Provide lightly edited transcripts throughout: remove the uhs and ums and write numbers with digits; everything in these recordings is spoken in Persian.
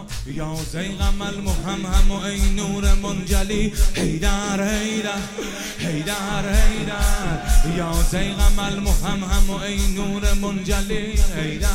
یا زیغم المهمهم و ای نور منجلی حیدر حیدر حیدر حیدر یا زیغم المهمهم و ای نور منجلی حیدر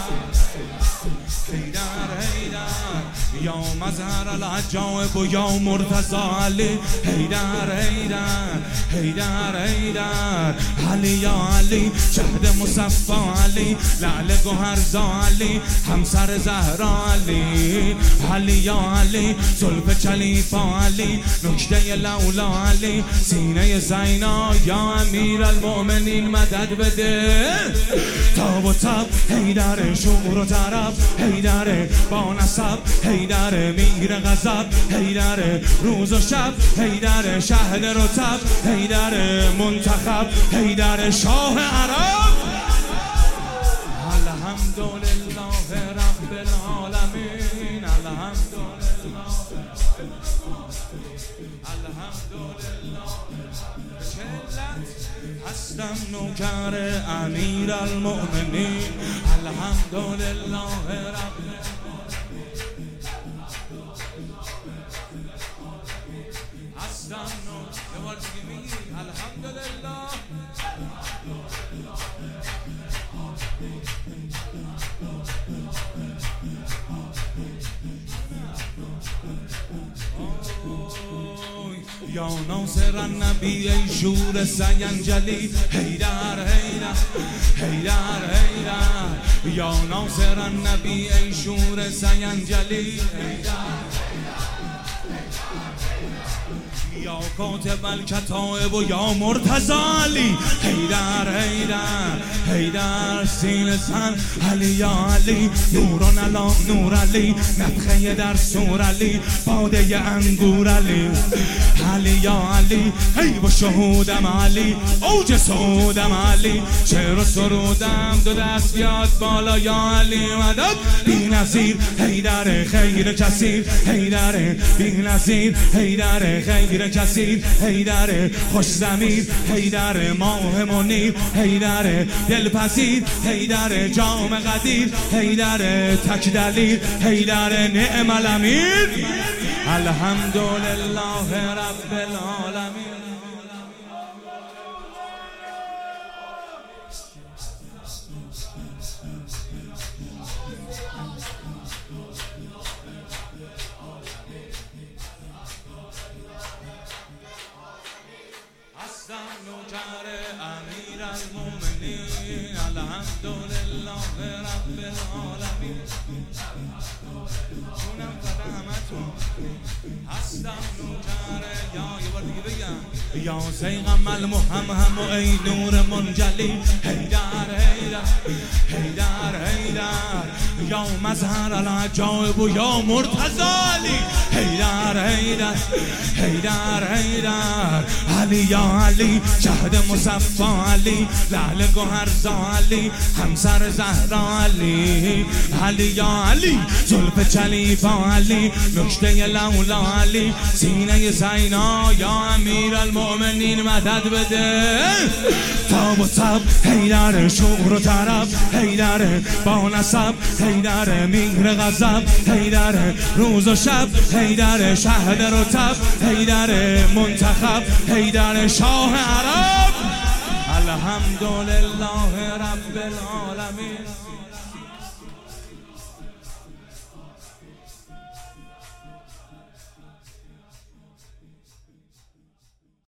حیدر حیدر یا مظهر العجائب و یا مرتضی علی حیدر حیدر حیدر حیدر علی یا علی شهد مصفی علی لعل گوهرزا علی همسر زهرا علی علی یا علی زلف چلیپا علی نکته لولا علی سینه زینا یا امیر المؤمنین مدد بده تاب و تب حیدر شور و طرب حیدر با نسب حیدر میر غضب حیدر روز و شب حیدر شهد رطب حیدر منتخب حیدر شاه عرب الحمدلله رب العالمین الحمدلله هستم نوکر امیر المؤمنین الحمدلله رب هستم الحمدلله یا ناصر النبی ای شور سینجلی حیدر حیدر حیدر حیدر یا ناصر النبی ای شور سینجلی حیدر یا کاتب الکتائب و یا مرتضی علی حیدر حیدر حیدر سین زن علی یا علی نوران علا نور علی نفخه در سور علی باده انگور علی علی یا علی حیب و شهودم علی اوج سعودم علی شعر و سرودم دو دست بیاد بالا یا علی مدد بی نظیر حیدر خیر کثیر حیدر بی نظیر حیدر خیر کثیر حیدر خوش ضمیر حیدر ماه منیر حیدر دلپذیر حیدر جام قدیر حیدر تک دلیر حیدر نعم الامیر الحمدلله رب العالمین هستم نوکر امیر المؤمنین الحمدلله رب العالمین جونم فدا همتون هستم نوکر یا یه بار دیگه بگم یا زیغم المهمهم و ای نور منجلی حیدر حیدر حیدر حیدر یا مظهر العجائب و یا مرتضی علی حیدر حیدر حیدر حیدر علی یا علی شهد مصفی علی لعل گوهرزا علی همسر زهرا علی علی یا علی زلف چلیپا علی نکته لولا علی سینه زینا یا امیر المؤمنین مدد بده تاب و تب حیدر شور و طرب حیدر با نسب حیدر میر غضب حیدر روز و شب حیدر شهد رطب حیدر منتخب حیدر شاه عرب الحمدلله رب العالمین